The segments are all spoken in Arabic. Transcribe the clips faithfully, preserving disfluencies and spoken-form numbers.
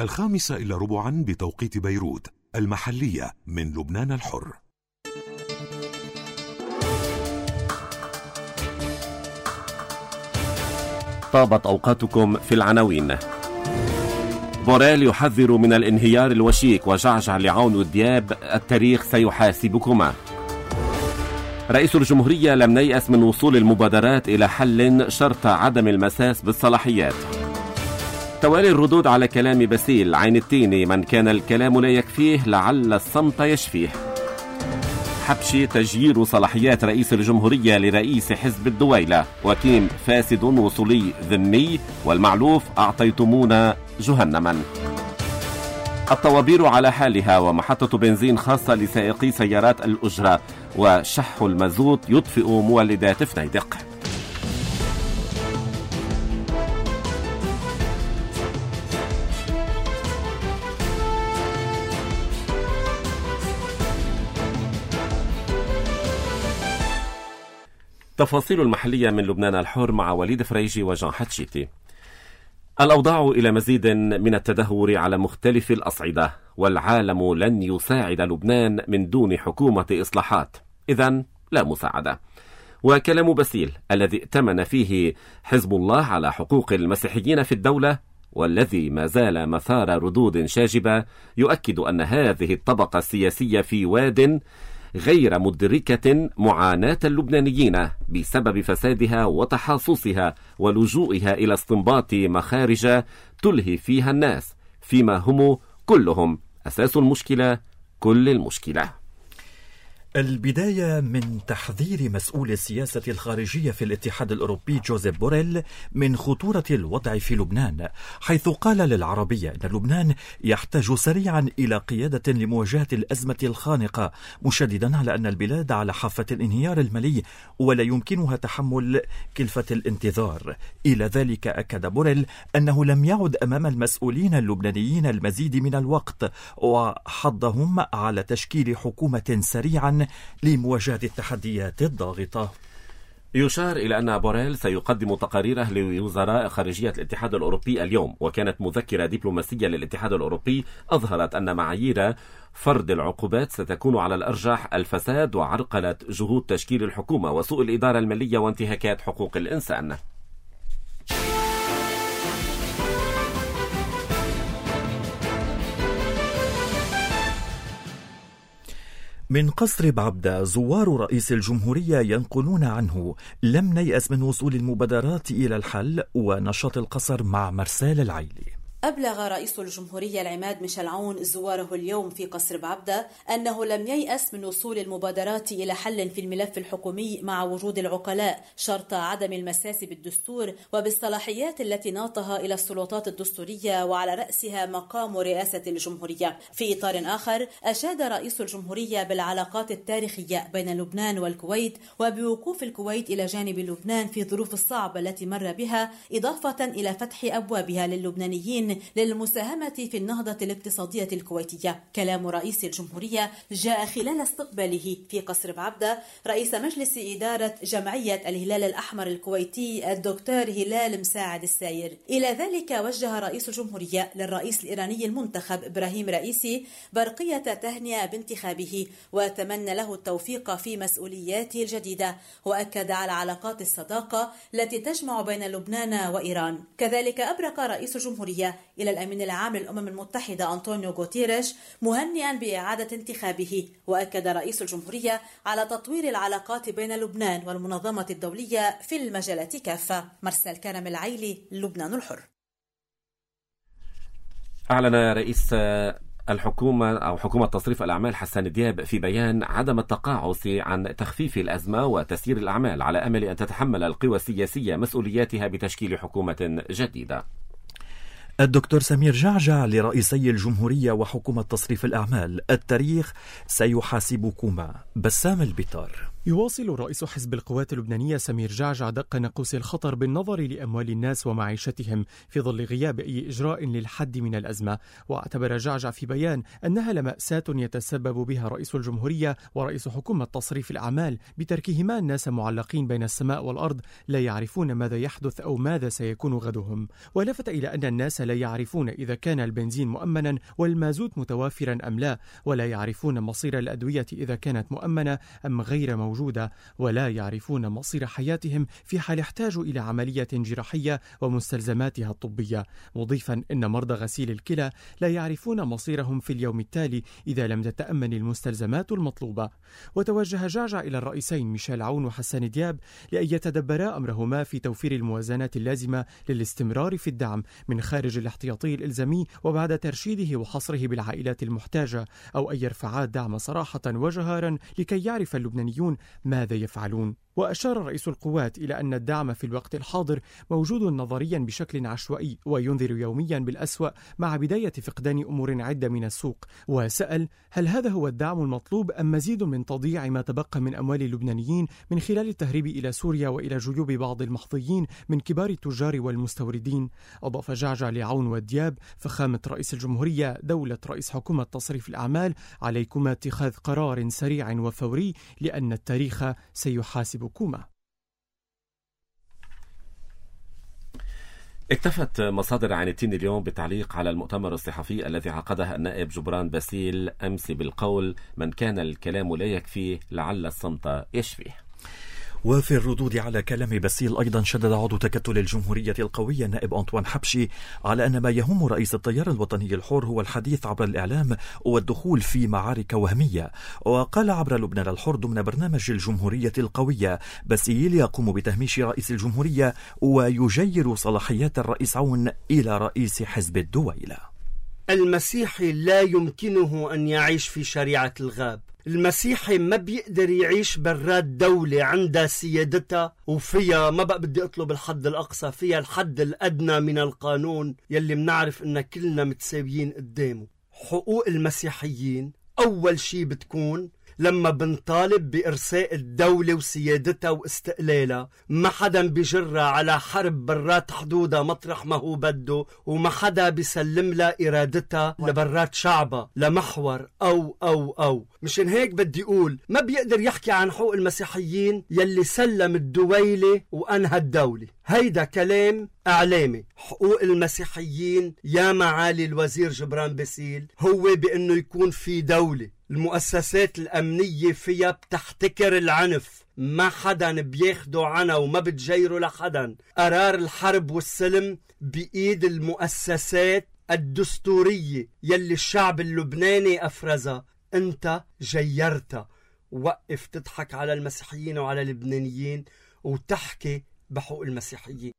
الخامسة إلى ربعا بتوقيت بيروت المحلية من لبنان الحر. طابت أوقاتكم في العناوين. بوريل يحذر من الانهيار الوشيك، وجعجع لعون ودياب التاريخ سيحاسبكما. رئيس الجمهورية لم نيأس من وصول المبادرات إلى حل شرط عدم المساس بالصلاحيات. توالي الردود على كلام باسيل عين التيني، من كان الكلام لا يكفيه لعل الصمت يشفيه. حبشي تجيير صلاحيات رئيس الجمهورية لرئيس حزب الدويلة، وكيم فاسد وصولي ذمي، والمعلوف أعطيتمونا جهنما. الطوابير على حالها، ومحطة بنزين خاصة لسائقي سيارات الأجرة، وشح المازوت يطفئ مولدات فنيدق. تفاصيل المحلية من لبنان الحر مع وليد فريجي وجان حتشيتي. الأوضاع إلى مزيد من التدهور على مختلف الأصعدة، والعالم لن يساعد لبنان من دون حكومة إصلاحات، إذن لا مساعدة. وكلام باسيل الذي ائتمن فيه حزب الله على حقوق المسيحيين في الدولة، والذي ما زال مثار ردود شاجبة، يؤكد أن هذه الطبقة السياسية في واد غير مدركة معاناة اللبنانيين بسبب فسادها وتحاصصها ولجوئها إلى استنباط مخارج تلهي فيها الناس، فيما هم كلهم أساس المشكلة كل المشكلة. البداية من تحذير مسؤول السياسة الخارجية في الاتحاد الأوروبي جوزيف بوريل من خطورة الوضع في لبنان، حيث قال للعربية أن لبنان يحتاج سريعا إلى قيادة لمواجهة الأزمة الخانقة، مشددا على أن البلاد على حافة الانهيار المالي ولا يمكنها تحمل كلفة الانتظار. إلى ذلك أكد بوريل أنه لم يعد أمام المسؤولين اللبنانيين المزيد من الوقت، وحضهم على تشكيل حكومة سريعا لمواجهة التحديات الضاغطة. يشار إلى أن بوريل سيقدم تقاريره لوزراء خارجية الاتحاد الأوروبي اليوم، وكانت مذكرة دبلوماسية للاتحاد الأوروبي أظهرت أن معايير فرض العقوبات ستكون على الأرجح الفساد وعرقلة جهود تشكيل الحكومة وسوء الإدارة المالية وانتهاكات حقوق الإنسان. من قصر بعبدة، زوار رئيس الجمهورية ينقلون عنه لم نيأس من وصول المبادرات إلى الحل ونشاط القصر مع مرسال العيلي. أبلغ رئيس الجمهورية العماد ميشيل عون زواره اليوم في قصر بعبدة أنه لم ييأس من وصول المبادرات إلى حل في الملف الحكومي مع وجود العقلاء، شرط عدم المساس بالدستور وبالصلاحيات التي ناطها إلى السلطات الدستورية وعلى رأسها مقام رئاسة الجمهورية. في إطار آخر، أشاد رئيس الجمهورية بالعلاقات التاريخية بين لبنان والكويت، وبوقوف الكويت إلى جانب لبنان في الظروف الصعبة التي مر بها، إضافة إلى فتح أبوابها للبنانيين للمساهمة في النهضة الاقتصادية الكويتية. كلام رئيس الجمهورية جاء خلال استقباله في قصر بعبدة رئيس مجلس إدارة جمعية الهلال الأحمر الكويتي الدكتور هلال مساعد الساير. إلى ذلك وجه رئيس الجمهورية للرئيس الإيراني المنتخب إبراهيم رئيسي برقية تهنئة بانتخابه، وتمنى له التوفيق في مسؤولياته الجديدة، وأكد على علاقات الصداقة التي تجمع بين لبنان وإيران. كذلك أبرق رئيس الجمهورية إلى الأمين العام للأمم المتحدة أنطونيو غوتيريش مهنئا بإعادة انتخابه، وأكد رئيس الجمهورية على تطوير العلاقات بين لبنان والمنظمة الدولية في المجالات كافة. مرسل كرم العيلي، لبنان الحر. أعلن رئيس الحكومة أو حكومة تصريف الأعمال حسان دياب في بيان عدم التقاعس عن تخفيف الأزمة وتسيير الأعمال، على أمل أن تتحمل القوى السياسية مسؤولياتها بتشكيل حكومة جديدة. الدكتور سمير جعجع لرئيسي الجمهورية وحكومة تصريف الأعمال: التاريخ سيحاسبكما. بسام البطار. يواصل رئيس حزب القوات اللبنانية سمير جعجع دق ناقوس الخطر بالنظر لأموال الناس ومعيشتهم في ظل غياب أي إجراء للحد من الأزمة. واعتبر جعجع في بيان أنها لمأساة يتسبب بها رئيس الجمهورية ورئيس حكومة تصريف الأعمال بتركهما الناس معلقين بين السماء والأرض لا يعرفون ماذا يحدث أو ماذا سيكون غدهم. ولفت إلى أن الناس لا يعرفون إذا كان البنزين مؤمنا والمازوت متوافرا أم لا، ولا يعرفون مصير الأدوية إذا كانت مؤمنة أم غير موجودة، ولا يعرفون مصير حياتهم في حال احتاجوا إلى عملية جراحية ومستلزماتها الطبية، مضيفا أن مرضى غسيل الكلى لا يعرفون مصيرهم في اليوم التالي إذا لم تتأمن المستلزمات المطلوبة. وتوجه جعجع إلى الرئيسين ميشيل عون وحسان دياب لأن يتدبرا أمرهما في توفير الموازنات اللازمة للاستمرار في الدعم من خارج الاحتياطي الإلزامي وبعد ترشيده وحصره بالعائلات المحتاجة، أو أن يرفعا الدعم صراحة وجهارا لكي يعرف اللبنانيون ماذا يفعلون. وأشار رئيس القوات إلى أن الدعم في الوقت الحاضر موجود نظريا بشكل عشوائي وينذر يوميا بالأسوأ مع بداية فقدان أمور عدة من السوق، وسأل هل هذا هو الدعم المطلوب أم مزيد من تضييع ما تبقى من أموال اللبنانيين من خلال التهريب إلى سوريا وإلى جيوب بعض المحظيين من كبار التجار والمستوردين. أضاف جعجع لعون والدياب فخامة رئيس الجمهورية دولة رئيس حكومة تصريف الأعمال عليكما اتخاذ قرار سريع وفوري لأن التاريخ سيحاسب كوما. اكتفت مصادر عنتين اليوم بالتعليق على المؤتمر الصحفي الذي عقده النائب جبران باسيل أمس بالقول من كان الكلام لا يكفيه لعل الصمت يشفيه. وفي الردود على كلام باسيل أيضا شدد عضو تكتل الجمهورية القوية النائب أنطوان حبشي على أن ما يهم رئيس التيار الوطني الحر هو الحديث عبر الإعلام والدخول في معارك وهمية. وقال عبر لبنان الحر ضمن برنامج الجمهورية القوية باسيل يقوم بتهميش رئيس الجمهورية ويجير صلاحيات الرئيس عون إلى رئيس حزب الدويلة. المسيحي لا يمكنه أن يعيش في شريعة الغاب. المسيحي ما بيقدر يعيش برات دولة عندها سيادتها وفيها، ما بقى بدي أطلب الحد الأقصى، فيها الحد الأدنى من القانون يلي منعرف إن كلنا متساويين قدامه. حقوق المسيحيين أول شي بتكون لما بنطالب بإرساء الدولة وسيادتها واستقلالها، ما حدا بيجرها على حرب برات حدودها مطرح ما هو بده، وما حدا بيسلم لها إرادتها لبرات شعبها لمحور أو أو أو مشان هيك بدي أقول ما بيقدر يحكي عن حقوق المسيحيين يلي سلم الدويلة وأنهى الدولة. هيدا كلام إعلامي. حقوق المسيحيين يا معالي الوزير جبران باسيل هو بأنه يكون في دولة المؤسسات الأمنية فيها بتحتكر العنف، ما حدا بياخدوا عنها وما بتجيروا لحدا. قرار الحرب والسلم بإيد المؤسسات الدستورية يلي الشعب اللبناني أفرزها، أنت جيرتها. وقف تضحك على المسيحيين وعلى اللبنانيين وتحكي بحقوق المسيحيين.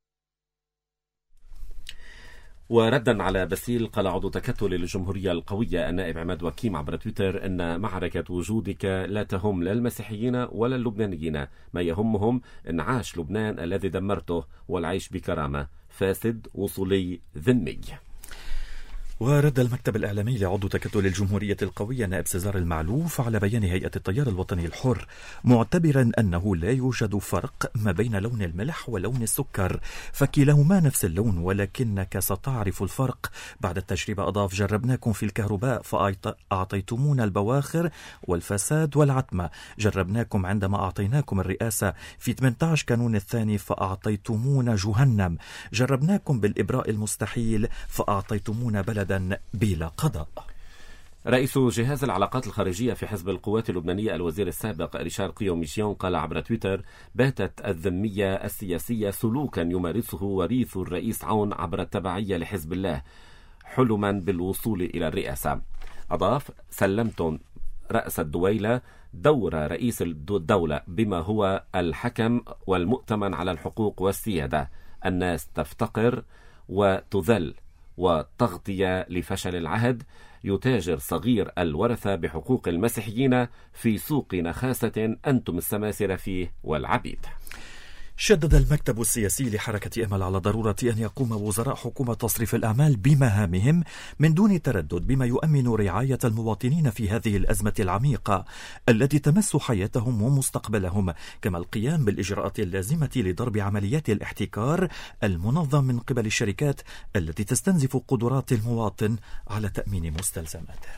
وردا على باسيل قال عضو تكتل الجمهورية القوية النائب عماد وكيم عبر تويتر أن معركة وجودك لا تهم لا المسيحيين ولا اللبنانيين، ما يهمهم انعاش لبنان الذي دمرته والعيش بكرامة، فاسد وصولي ذمي. ورد المكتب الإعلامي لعضو تكتل الجمهورية القوية نائب سيزار المعلوف على بيان هيئة التيار الوطني الحر معتبرا أنه لا يوجد فرق ما بين لون الملح ولون السكر، فكلاهما نفس اللون ولكنك ستعرف الفرق بعد التجربة. أضاف جربناكم في الكهرباء فأعطيتمونا البواخر والفساد والعتمة، جربناكم عندما أعطيناكم الرئاسة في ثمانية عشر كانون الثاني فأعطيتمونا جهنم، جربناكم بالإبراء المستحيل فأعطيتمونا بلد بلا قضاء. رئيس جهاز العلاقات الخارجية في حزب القوات اللبنانية الوزير السابق ريشار قيوميشيون قال عبر تويتر باتت الذمية السياسية سلوكا يمارسه وريث الرئيس عون عبر التبعية لحزب الله حلما بالوصول إلى الرئاسة. أضاف سلمتم رأس الدويلة دور رئيس الدولة بما هو الحكم والمؤتمن على الحقوق والسيادة، الناس تفتقر وتذل وتغطية لفشل العهد، يتاجر صغير الورثة بحقوق المسيحيين في سوق نخاسة أنتم السماسرة فيه والعبيد. شدد المكتب السياسي لحركة أمل على ضرورة أن يقوم وزراء حكومة تصريف الأعمال بمهامهم من دون تردد بما يؤمن رعاية المواطنين في هذه الأزمة العميقة التي تمس حياتهم ومستقبلهم، كما القيام بالإجراءات اللازمة لضرب عمليات الاحتكار المنظم من قبل الشركات التي تستنزف قدرات المواطن على تأمين مستلزماته.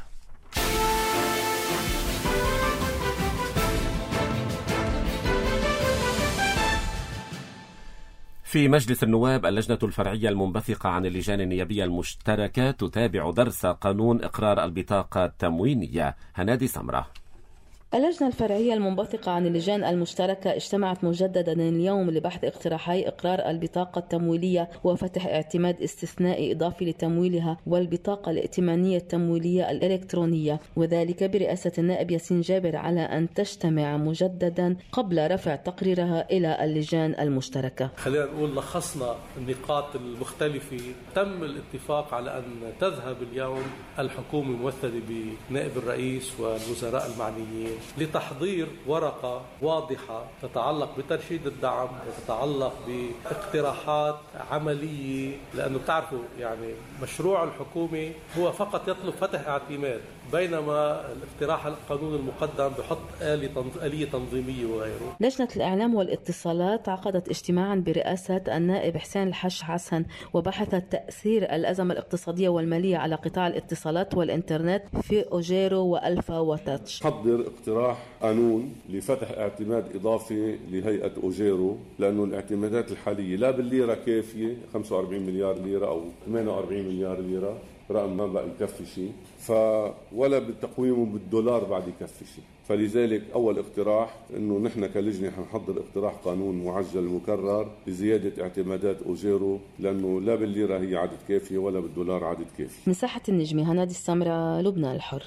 في مجلس النواب اللجنة الفرعية المنبثقة عن اللجان النيابية المشتركة تتابع درس قانون إقرار البطاقة التموينية. هنادي سمرة. اللجنة الفرعية المنبثقة عن اللجان المشتركة اجتمعت مجددا اليوم لبحث اقتراحي إقرار البطاقة التمويلية وفتح اعتماد استثنائي إضافي لتمويلها والبطاقة الائتمانية التمويلية الإلكترونية، وذلك برئاسة النائب ياسين جابر على أن تجتمع مجددا قبل رفع تقريرها إلى اللجان المشتركة. خلينا نقول لخصنا النقاط المختلفة. تم الاتفاق على أن تذهب اليوم الحكومة الممثلة بنائب الرئيس والوزراء المعنيين لتحضير ورقة واضحة تتعلق بترشيد الدعم وتتعلق باقتراحات عملية، لأنه بتعرفوا يعني مشروع الحكومة هو فقط يطلب فتح اعتماد، بينما الاقتراح القانون المقدم بحط آلية تنظيمية وغيره. لجنة الإعلام والاتصالات عقدت اجتماعا برئاسة النائب حسين الحش حسن وبحثت تأثير الأزمة الاقتصادية والمالية على قطاع الاتصالات والإنترنت في أوجيرو وألفا وتاتش. حضر اقتراح قانون لفتح اعتماد إضافي لهيئة أوجيرو، لأنه الاعتمادات الحالية لا بالليرة كافية، خمسة وأربعين مليار ليرة أو ثمانية وأربعين مليار ليرة، رقم ما بقى يكفي شيء، ف ولا بالتقويم بالدولار بعد يكفي شيء. فلذلك أول اقتراح إنه نحن كلجنة حنحضر اقتراح قانون معجل مكرر لزيادة اعتمادات أوجيرو، لأنه لا بالليرة هي عدد كافية ولا بالدولار عدد كافي. مساحة النجمة، هنادي السمرة، لبنان الحر.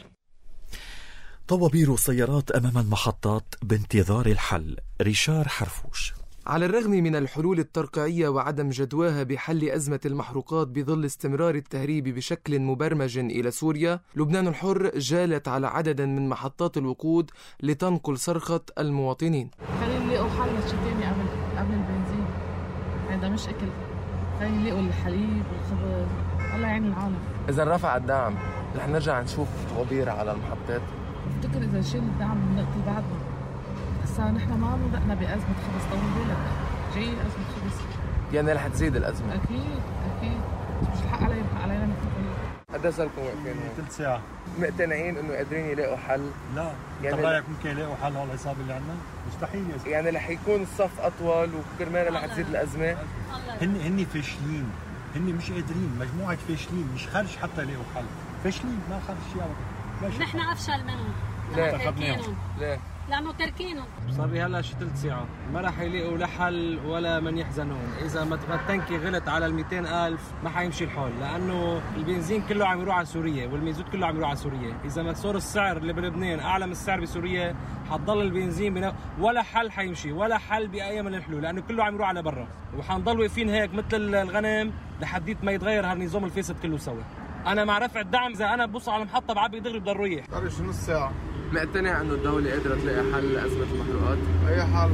طوابير السيارات أمام المحطات بانتظار الحل. ريشار حرفوش. على الرغم من الحلول الترقيعية وعدم جدواها بحل أزمة المحروقات بظل استمرار التهريب بشكل مبرمج إلى سوريا، لبنان الحر جالت على عدد من محطات الوقود لتنقل صرخة المواطنين. خلينا نلاقوا حل تشتيني قبل قبل البنزين، هذا مش أكل. خلينا نلاقوا الحليب والخبز، الله يعين العالم. إذا رفع الدعم رح نرجع نشوف طوابير على المحطات. بفتكر إذا شيل الدعم بنقتل بعدنا. هسا نحن ما بدأنا بأزمة خبز، طول بالك جاي أزمة خبز، يعني رح تزيد الأزمة. أكيد أكيد، مش الحق علينا الحق علينا نحن. قد صار لكم واقفين هون؟ ثلث ساعة. مقتنعين إنه قادرين يلاقوا حل؟ لا، يعني رايك ممكن يلاقوا حل هالعصابة اللي عندنا؟ مستحيل يا زلمة. يعني رح يكون الصف أطول وكرمال رح تزيد الأزمة؟ هن هن فاشلين، هن مش قادرين، مجموعة فاشلين، مش خرج حتى يلاقوا حل، فاشلين ما خرج شيء أبدا. نحن أفشل منهم. لا تركينهم. لا لأنه تركينهم. صار لي هلا شي ثلث ساعة ما راح يلاقوا لا حل ولا من يحزنون. إذا ما التنكي غلط على ال مئتين ألف ما حيمشي الحال، لأنه البنزين كله عم يروح على سوريا والميزوت كله عم يروح على سوريا. إذا ما صار السعر اللي بلبنان أعلى من السعر بسوريا حتضل البنزين بنا... ولا حل حيمشي، ولا حل بأي من الحلول، لأنه كله عم يروح على برا، وحنضل واقفين هيك مثل الغنم لحديت ما يتغير هالنظام الفاسد كله سوا. أنا مع رفع الدعم إذا أنا ببص على المحطة بعبي دغري بدي أروح. صار شي نص ساعة. مقتنع إنه الدولة قادرة تلاقي حل لأزمة المحروقات؟ أي حل؟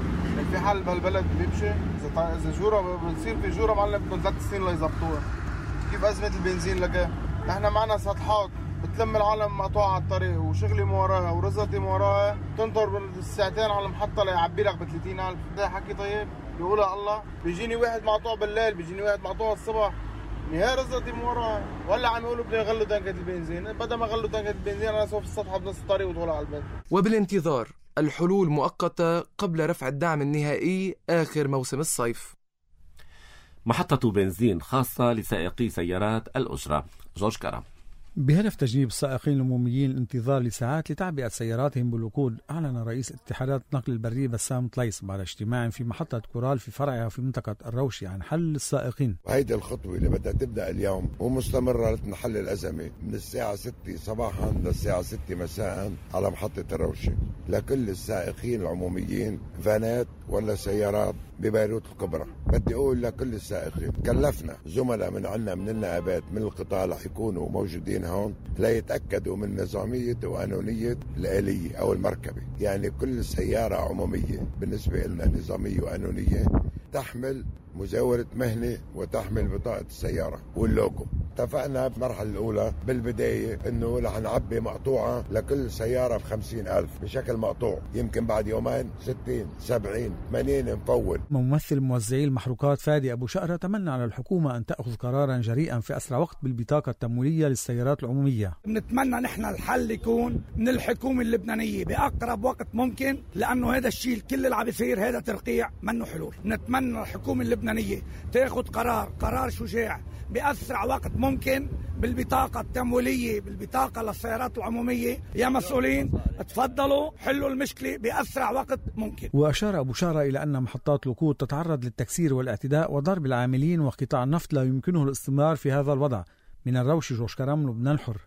في حل بهالبلد بيمشي؟ إذا إذا جورة بتصير في جورة معلم بدهم ثلاث سنين ليظبطوها. كيف أزمة البنزين لقاه؟ نحن معنا سطحات بتلم العالم مقطوعة على الطريق وشغلي مو وراها ورزقتي مو وراها، تنطر بالساعتين على المحطة ليعبي لك ب ثلاثين ألف. ده حكي طيب؟ بيقولها الله. بيجيني واحد مقطوع بالليل، بيجيني واحد مقطوع الصبح. هي رزقتي من وراها، ولا عم يقولوا بدهم يغلوا تنكة البنزين، بدل ما يغلوا تنكة البنزين انا اسوق السطحة بنص الطريق وادخل على البيت. وبالانتظار الحلول مؤقتة قبل رفع الدعم النهائي آخر موسم الصيف. محطة بنزين خاصة لسائقي سيارات الأجرة. جورج كرم. بهدف تجنيب السائقين العموميين الانتظار لساعات لتعبئة سياراتهم بالوقود، أعلن رئيس اتحادات النقل البري بسام طليس بعد اجتماع في محطة كورال في فرعها في منطقة الروشي عن حل السائقين. وهيدي الخطوة اللي بدها تبدأ اليوم ومستمرة لنحل الأزمة من الساعة ستة صباحا للساعة ستة مساء على محطة الروشي لكل السائقين العموميين، فانات ولا سيارات ببيروت الكبرى. بدي أقول لكل السائقين كلفنا زملاء من عنا من النائبات من القطاع رح يكونوا موجودين هون ليتأكدوا من نظامية وقانونية الآلية أو المركبة. يعني كل سيارة عمومية بالنسبة لنا نظامية وقانونية تحمل مزاولة مهنة وتحمل بطاقة السيارة واللوجو. اتفقنا بالمرحلة الأولى بالبداية إنه رح نعبي مقطوعة لكل سيارة بخمسين ألف بشكل مقطوع. يمكن بعد يومين ستين سبعين ثمانين نفول. ممثل موزعي المحروقات فادي أبو شقرة تمنى على الحكومة أن تأخذ قرارا جريئا في أسرع وقت بالبطاقة التمويلية للسيارات العمومية. نتمنى نحن الحل يكون من الحكومة اللبنانية بأقرب وقت ممكن، لأنه هذا الشيء كل اللي عم يصير هذا ترقيع منه حلول. نتمنى الحكومة اللبنانية تأخذ قرار قرار شجاع بأسرع وقت ممكن بالبطاقة التمويلية، بالبطاقة للسيارات العمومية. يا مسؤولين تفضلوا حلوا المشكلة بأسرع وقت ممكن. وأشار أبو شارة إلى أن محطات الوقود تتعرض للتكسير والاعتداء وضرب العاملين وقطاع النفط لا يمكنه الاستمرار في هذا الوضع. من الروش جوش كرم، لبنان الحر.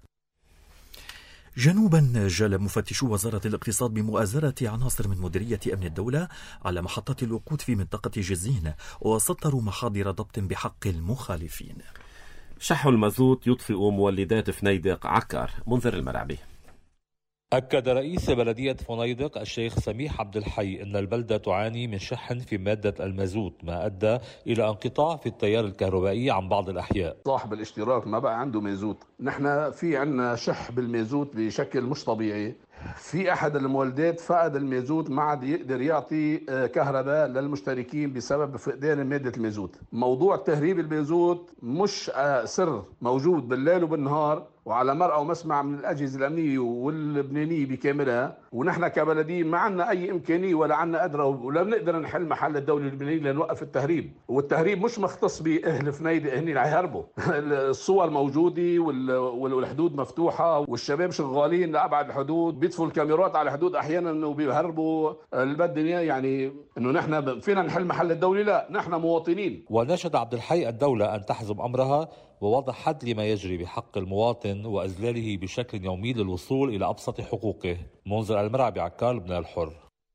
جنوبا جال مفتشو وزارة الاقتصاد بمؤازرة عناصر من مديرية أمن الدولة على محطات الوقود في منطقة جزين وسطروا محاضر ضبط بحق المخالفين. شح المازوت يطفئ مولدات فنيدق عكر. منذر المرعبي. أكد رئيس بلدية فنيدق الشيخ سميح عبد الحي أن البلدة تعاني من شح في مادة المازوت ما أدى إلى انقطاع في التيار الكهربائي عن بعض الأحياء. صاحب الاشتراك ما بقى عنده مازوت. نحن في عنا شح بالمازوت بشكل مش طبيعي. في أحد المولدات فقد المازوت ما عاد يقدر يعطي كهرباء للمشتركين بسبب فقدان مادة المازوت. موضوع تهريب المازوت مش سر، موجود بالليل وبالنهار وعلى مرأى ومسمع من الأجهزة الأمنية واللبنانية بكاملها. ونحن كبلدين ما عنا أي إمكانية ولا عنا قدرة ولا بنقدر نحل محل الدولة اللبنانية لنوقف التهريب. والتهريب مش مختص بأهل فنيدق هني اللي هيهربوا. الصور موجودة والحدود مفتوحة والشباب شغالين لأبعد الحدود، بيطفوا الكاميرات على الحدود أحيانا وبيهربوا البلد. يعني إنه نحن فينا نحل محل الدولة؟ لا، نحن مواطنين. وناشد عبد الحي الدولة أن تحزم أمرها ووضع حد لما يجري بحق المواطن وإذلاله بشكل يومي للوصول إلى أبسط حقوقه. منذر المرعبي، عكار، لبنان الحر.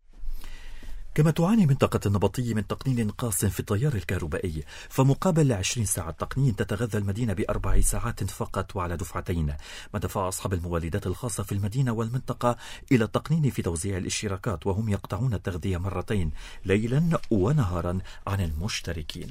كما تعاني منطقة النبطية من تقنين قاص في التيار الكهربائي، فمقابل عشرين ساعة تقنين تتغذى المدينة بأربع ساعات فقط وعلى دفعتين، ما دفع أصحاب المولدات الخاصة في المدينة والمنطقة إلى التقنين في توزيع الاشتراكات، وهم يقطعون التغذية مرتين ليلا ونهارا عن المشتركين.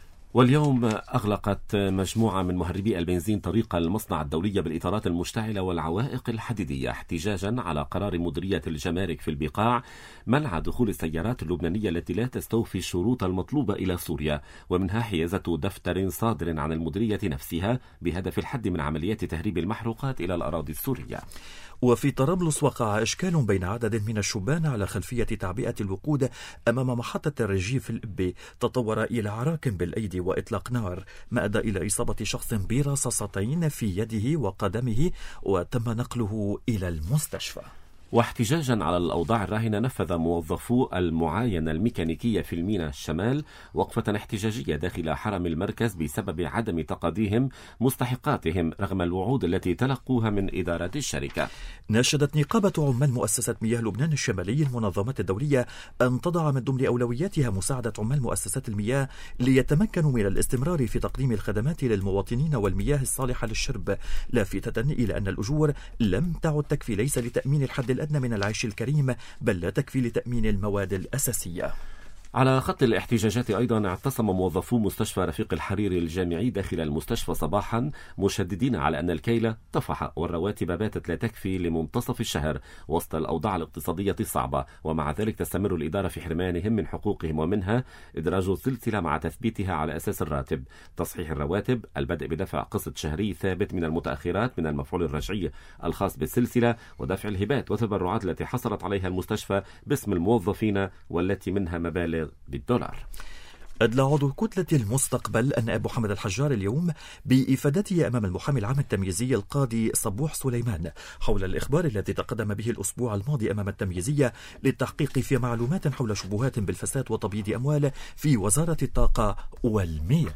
واليوم أغلقت مجموعة من مهربي البنزين طريق المصنع الدولية بالإطارات المشتعلة والعوائق الحديدية احتجاجا على قرار مديرية الجمارك في البقاع منع دخول السيارات اللبنانية التي لا تستوفي الشروط المطلوبة إلى سوريا، ومنها حيازة دفتر صادر عن المديرية نفسها بهدف الحد من عمليات تهريب المحروقات إلى الأراضي السورية. وفي طرابلس وقع إشكال بين عدد من الشبان على خلفية تعبئة الوقود أمام محطة الرجيف الإبي تطور إلى عراك بالأيدي وإطلاق نار، ما أدى إلى إصابة شخص برصاصتين في يده وقدمه وتم نقله إلى المستشفى. واحتجاجا على الأوضاع الراهنة نفذ موظفو المعاينة الميكانيكية في الميناء الشمال وقفة احتجاجية داخل حرم المركز بسبب عدم تقاضيهم مستحقاتهم رغم الوعود التي تلقوها من إدارة الشركة. ناشدت نقابة عمال مؤسسة مياه لبنان الشمالي المنظمات الدولية أن تضع من ضمن أولوياتها مساعدة عمال مؤسسات المياه ليتمكنوا من الاستمرار في تقديم الخدمات للمواطنين والمياه الصالحة للشرب، لافتة إلى أن الأجور لم تعد تكفي ليس لتأمين الحد الأدنى من العيش الكريم بل لا تكفي لتأمين المواد الأساسية. على خط الاحتجاجات أيضا اعتصم موظفو مستشفى رفيق الحريري الجامعي داخل المستشفى صباحا مشددين على أن الكيل طفح والرواتب باتت لا تكفي لمنتصف الشهر وسط الأوضاع الاقتصادية الصعبة، ومع ذلك تستمر الإدارة في حرمانهم من حقوقهم ومنها إدراج سلسلة مع تثبيتها على أساس الراتب، تصحيح الرواتب، البدء بدفع قسط شهري ثابت من المتأخرات من المفعول الرجعي الخاص بالسلسلة، ودفع الهبات والتبرعات التي حصلت عليها المستشفى باسم الموظفين والتي منها مبالغ بالدولار. أدلى عضو كتلة المستقبل النائب محمد الحجار اليوم بإفادته أمام المحامي العام التمييزي القاضي صبوح سليمان حول الإخبار الذي تقدم به الأسبوع الماضي أمام التمييزية للتحقيق في معلومات حول شبهات بالفساد وتبييض أموال في وزارة الطاقة والمياه.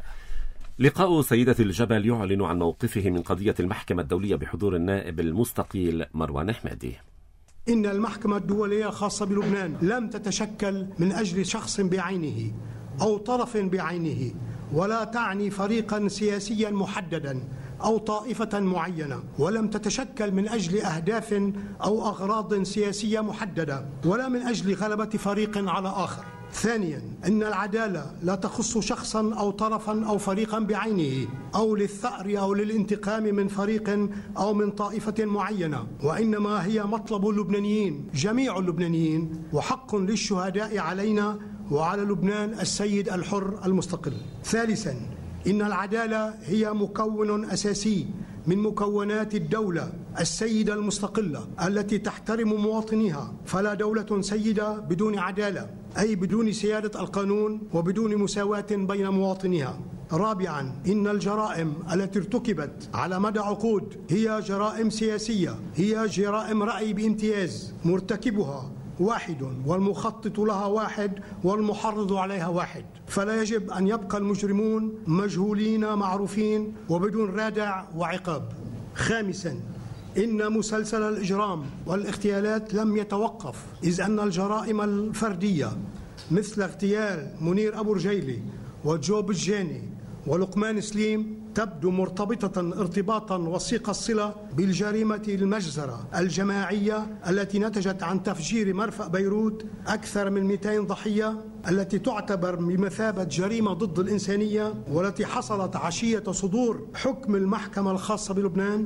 لقاء سيدة الجبل يعلن عن موقفه من قضية المحكمة الدولية بحضور النائب المستقيل مروان حمادي. إن المحكمة الدولية الخاصة بلبنان لم تتشكل من أجل شخص بعينه أو طرف بعينه، ولا تعني فريقا سياسيا محددا أو طائفة معينة، ولم تتشكل من أجل أهداف أو أغراض سياسية محددة، ولا من أجل غلبة فريق على آخر. ثانيا، إن العدالة لا تخص شخصا أو طرفا أو فريقا بعينه أو للثأر أو للانتقام من فريق أو من طائفة معينة، وإنما هي مطلب اللبنانيين جميع اللبنانيين، وحق للشهداء علينا وعلى لبنان السيد الحر المستقل. ثالثا، إن العدالة هي مكون أساسي من مكونات الدولة السيدة المستقلة التي تحترم مواطنيها، فلا دولة سيدة بدون عدالة، أي بدون سيادة القانون وبدون مساواة بين مواطنيها. رابعا، إن الجرائم التي ارتكبت على مدى عقود هي جرائم سياسية، هي جرائم رأي بامتياز، مرتكبها واحد والمخطط لها واحد والمحرض عليها واحد، فلا يجب أن يبقى المجرمون مجهولين معروفين وبدون رادع وعقاب. خامسا، إن مسلسل الإجرام والاغتيالات لم يتوقف، إذ أن الجرائم الفردية مثل اغتيال منير أبو رجيلي وجوب الجاني ولقمان سليم تبدو مرتبطة ارتباطا وثيق الصلة بالجريمة المجزرة الجماعية التي نتجت عن تفجير مرفأ بيروت أكثر من مئتين ضحية، التي تعتبر بمثابة جريمة ضد الإنسانية، والتي حصلت عشية صدور حكم المحكمة الخاصة بلبنان.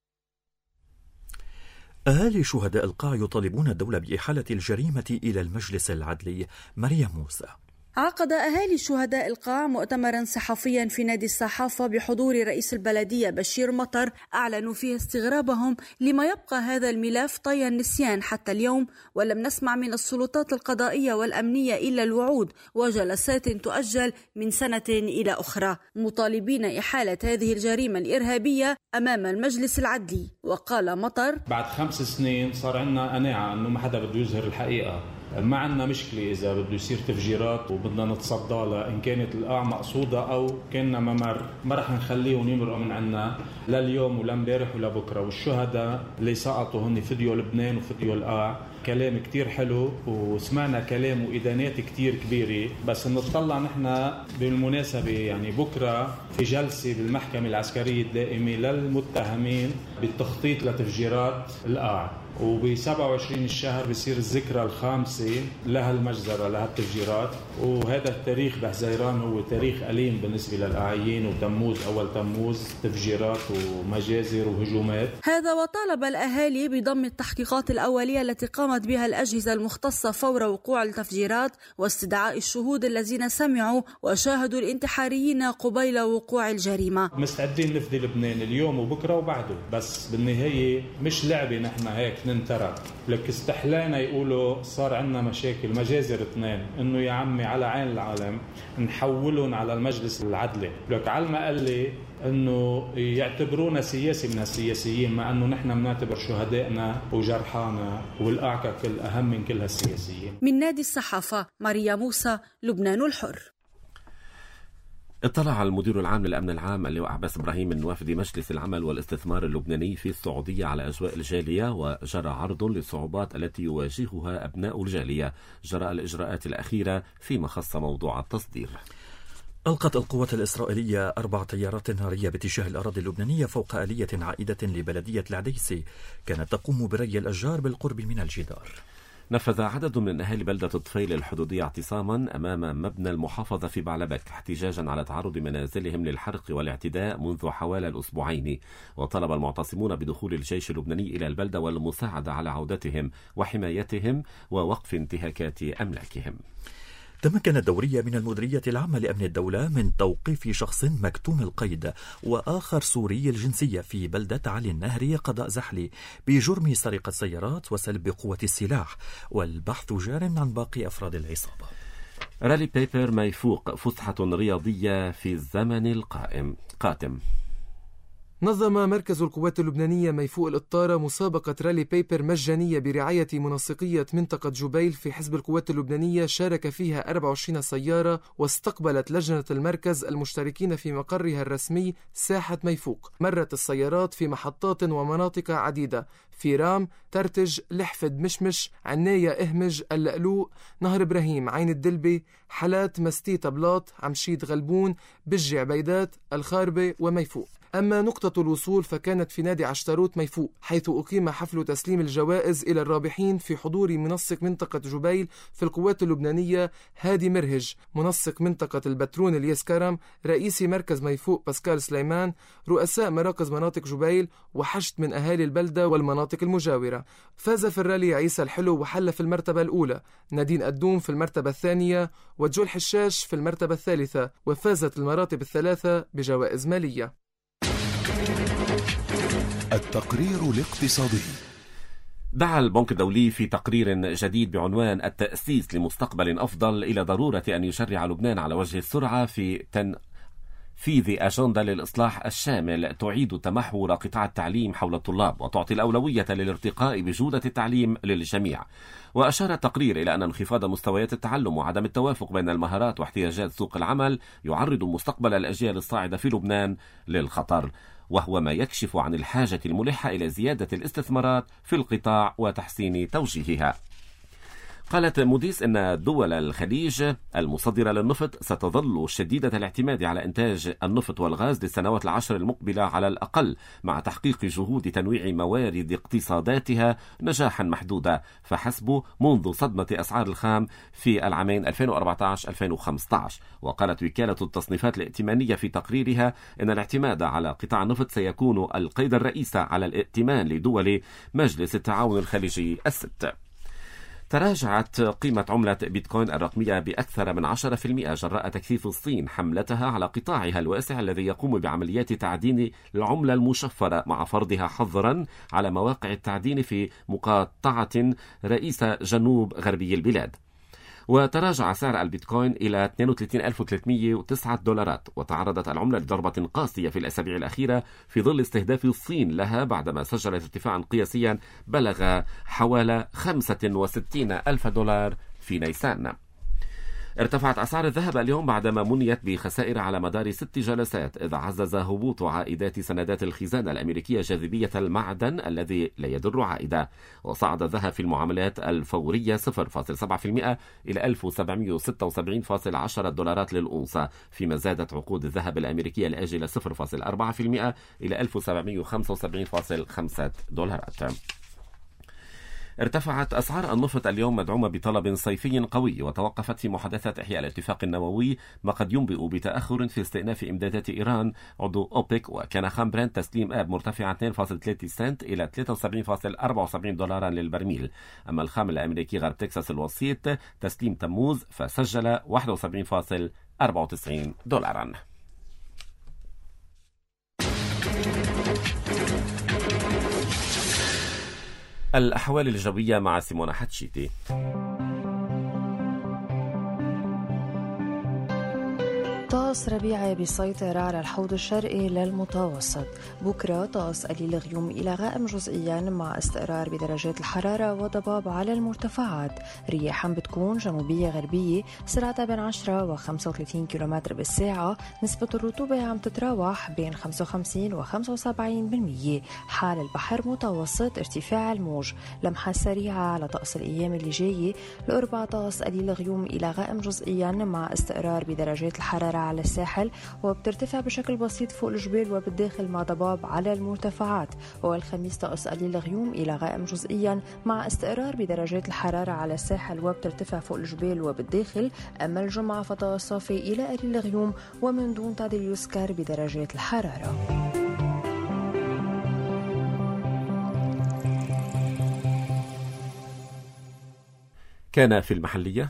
أهالي شهداء القاع يطالبون الدولة بإحالة الجريمة إلى المجلس العدلي. مريم موسى. عقد أهالي شهداء القاع مؤتمرا صحفيا في نادي الصحافة بحضور رئيس البلدية بشير مطر، أعلنوا فيه استغرابهم لما يبقى هذا الملف طي النسيان حتى اليوم، ولم نسمع من السلطات القضائية والأمنية إلا الوعود وجلسات تؤجل من سنة إلى أخرى، مطالبين إحالة هذه الجريمة الإرهابية أمام المجلس العدلي. وقال مطر: بعد خمس سنين صار عندنا قناعة أنه ما حدا بده يظهر الحقيقة، ما عندنا مشكلة إذا بده يصير تفجيرات وبدنا نتصدى لها، إن كانت القاع مقصودة أو كنا ممر، ما رح نخليهم يمرقوا من عنا لا اليوم ولا امبارح ولا بكرة. والشهداء اللي سقطوا هن فديوا لبنان وفديوا القاع. كلام كتير حلو وسمعنا كلام وإدانات كتير كبيرة، بس نطلع نحن بالمناسبة يعني بكرة في جلسة بالمحكمة العسكرية الدائمة للمتهمين بالتخطيط لتفجيرات القاع، وب سبعة وعشرين الشهر بيصير الذكرى الخامسة لهالمجزرة لهالتفجيرات، وهذا التاريخ بحزيران هو تاريخ أليم بالنسبة للقاعيين، وتموز أول تموز تفجيرات ومجازر وهجومات. هذا وطالب الأهالي بضم التحقيقات الأولية التي قامت بها الأجهزة المختصة فور وقوع التفجيرات واستدعاء الشهود الذين سمعوا وشاهدوا الانتحاريين قبيل وقوع الجريمة. مستعدين نفدي لبنان اليوم وبكرة وبعده، بس بالنهاية مش لعبة نحن هيك ننترى. لك استحلانا يقولوا صار عندنا مشاكل مجازر اثنين، انه يا عمي على عين العالم نحولهم على المجلس العدلي. لك على المقلة انه يعتبرونا سياسي من هالسياسيين، مع انه نحن بنعتبر شهدائنا وجرحانا والأعكك الأهم من كل هالسياسيين. من نادي الصحافة، ماريا موسى، لبنان الحر. اطلع المدير العام للأمن العام اللواء عباس إبراهيم من وفد مجلس العمل والاستثمار اللبناني في السعودية على أجواء الجالية، وجرى عرض للصعوبات التي يواجهها أبناء الجالية جراء الإجراءات الأخيرة فيما خص موضوع التصدير. ألقت القوات الإسرائيلية أربع طيارات نارية باتجاه الأراضي اللبنانية فوق آلية عائدة لبلدية العديسي كانت تقوم بري الأشجار بالقرب من الجدار. نفذ عدد من أهالي بلدة طفيل الحدودية اعتصاما أمام مبنى المحافظة في بعلبك احتجاجا على تعرض منازلهم للحرق والاعتداء منذ حوالي الأسبوعين، وطلب المعتصمون بدخول الجيش اللبناني إلى البلدة والمساعدة على عودتهم وحمايتهم ووقف انتهاكات أملاكهم. تمكن الدورية من المديرية العامة لأمن الدولة من توقيف شخص مكتوم القيد وآخر سوري الجنسية في بلدة علي النهري قضاء زحلي بجرم سرقة سيارات وسلب بقوة السلاح، والبحث جار عن باقي أفراد العصابة. رالي بيبر ما يفوق فسحة رياضية في الزمن القائم قاتم. نظم مركز القوات اللبنانية ميفوق القطارة مسابقة رالي بيبر مجانية برعاية منسقية منطقة جبيل في حزب القوات اللبنانية، شارك فيها أربعة وعشرين سيارة، واستقبلت لجنة المركز المشتركين في مقرها الرسمي ساحة ميفوق. مرت السيارات في محطات ومناطق عديدة في رام، ترتج، لحفد، مشمش، عناية، إهمج، اللقلوق، نهر إبراهيم، عين الدلبي، حلات، مستيتا، بلاط، عمشيد، غلبون، بجي، عبيدات، الخاربة وميفوق. أما نقطة الوصول فكانت في نادي عشتروت ميفوق، حيث أقيم حفل تسليم الجوائز إلى الرابحين في حضور منسق منطقة جبيل في القوات اللبنانية هادي مرهج، منسق منطقة البترون الياس كرم، رئيس مركز ميفوق باسكال سليمان، رؤساء مراكز مناطق جبيل، وحشد من أهالي البلدة والمناطق المجاورة. فاز في الرالي عيسى الحلو وحل في المرتبة الأولى، نادين قدوم في المرتبة الثانية، وجول حشاش في المرتبة الثالثة، وفازت المراتب الثلاثة بجوائز مالية. التقرير الاقتصادي. دعا البنك الدولي في تقرير جديد بعنوان التأسيس لمستقبل أفضل إلى ضرورة أن يشرع لبنان على وجه السرعة في تنفيذ أجندة للإصلاح الشامل تعيد تمحور قطاع التعليم حول الطلاب وتعطي الأولوية للارتقاء بجودة التعليم للجميع. وأشار التقرير إلى أن انخفاض مستويات التعلم وعدم التوافق بين المهارات واحتياجات سوق العمل يعرض مستقبل الأجيال الصاعدة في لبنان للخطر، وهو ما يكشف عن الحاجة الملحة إلى زيادة الاستثمارات في القطاع وتحسين توجيهها. قالت موديس أن دول الخليج المصدرة للنفط ستظل شديدة الاعتماد على إنتاج النفط والغاز للسنوات العشر المقبلة على الأقل، مع تحقيق جهود تنويع موارد اقتصاداتها نجاحا محدودا فحسب منذ صدمة أسعار الخام في العامين ألفين وأربعة عشر ألفين وخمسة عشر. وقالت وكالة التصنيفات الائتمانية في تقريرها أن الاعتماد على قطاع النفط سيكون القيد الرئيسي على الائتمان لدول مجلس التعاون الخليجي الست. تراجعت قيمة عملة بيتكوين الرقمية بأكثر من عشرة بالمئة جراء تكثيف الصين حملتها على قطاعها الواسع الذي يقوم بعمليات تعدين العملة المشفرة، مع فرضها حظرا على مواقع التعدين في مقاطعة رئيسة جنوب غربي البلاد. وتراجع سعر البيتكوين إلى اثنين وثلاثين ألف وثلاثمئة وتسعة دولارات، وتعرضت العملة لضربة قاسية في الأسابيع الأخيرة في ظل استهداف الصين لها بعدما سجلت ارتفاعا قياسيا بلغ حوالي خمسة وستين ألف دولار في نيسان. ارتفعت أسعار الذهب اليوم بعدما منيت بخسائر على مدار ست جلسات، إذ عزز هبوط عائدات سندات الخزانة الأمريكية جاذبية المعدن الذي لا يدر عائدة. وصعد الذهب في المعاملات الفورية صفر فاصلة سبعة بالمئة إلى ألف وسبعمئة وستة وسبعين فاصلة عشرة دولارات للأونصة، فيما زادت عقود الذهب الأمريكية الآجلة صفر فاصلة أربعة بالمئة إلى ألف وسبعمئة وخمسة وسبعين فاصلة خمسة دولارات. ارتفعت أسعار النفط اليوم مدعومة بطلب صيفي قوي، وتوقفت في محادثات إحياء الاتفاق النووي ما قد ينبئ بتأخر في استئناف إمدادات إيران عضو أوبك. وكان خام برنت تسليم آب مرتفعا اثنين فاصلة ثلاثة سنت إلى ثلاثة وسبعين فاصلة أربعة وسبعين دولارا للبرميل. أما الخام الأمريكي غرب تكساس الوسيط تسليم تموز فسجل واحد وسبعين فاصلة أربعة وتسعين دولارا. الأحوال الجوية مع سيمونا حتشيتي. طقس ربيعي بيسيطر على الحوض الشرقي للمتوسط. بكرة طقس قليل غيوم إلى غائم جزئيا مع استقرار بدرجات الحرارة وضباب على المرتفعات. رياح بتكون جنوبية غربية سرعتها بين عشرة وخمسة وثلاثين كيلومتر بالساعة. نسبة الرطوبة عم تتراوح بين خمسة وخمسين وخمسة وسبعين بالمية. حال البحر متوسط ارتفاع الموج. لمحة سريعة على طقس الأيام اللي جاية. الأربع طقس قليل غيوم إلى غائم جزئيا مع استقرار بدرجات الحرارة على الساحل، وبترتفع بشكل بسيط فوق الجبال وبالداخل مع ضباب على المرتفعات. والخميس طقس قليل غيوم إلى غائم جزئيا مع استقرار بدرجات الحرارة على الساحل وبترتفع فوق الجبال وبالداخل. أما الجمعة فطقس صافي إلى قليل غيوم ومن دون تعديل يذكر بدرجات الحرارة. كان في المحلية.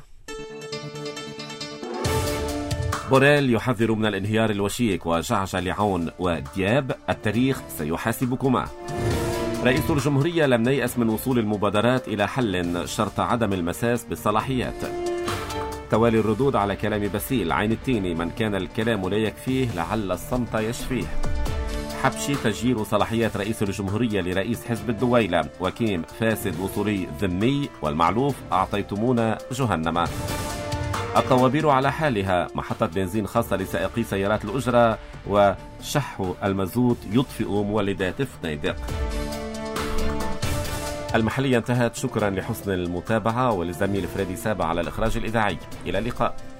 بوريل يحذر من الانهيار الوشيك وجعجع لعون ودياب التاريخ سيحاسبكما. رئيس الجمهورية لم ييأس من وصول المبادرات إلى حل شرط عدم المساس بالصلاحيات. توالي الردود على كلام باسيل عين التيني: من كان الكلام لا يكفيه لعل الصمت يشفيه. حبشي تسجيل صلاحيات رئيس الجمهورية لرئيس حزب الدويلة، وكيم فاسد وصولي ذمي، والمعلوف أعطيتمونا جهنم. الطوابير على حالها، محطة بنزين خاصة لسائقي سيارات الأجرة، وشح المازوت يطفئ مولدات فنيدق. المحلية انتهت. شكرا لحسن المتابعة وللزميل فريدي سابع على الإخراج الإذاعي. إلى اللقاء.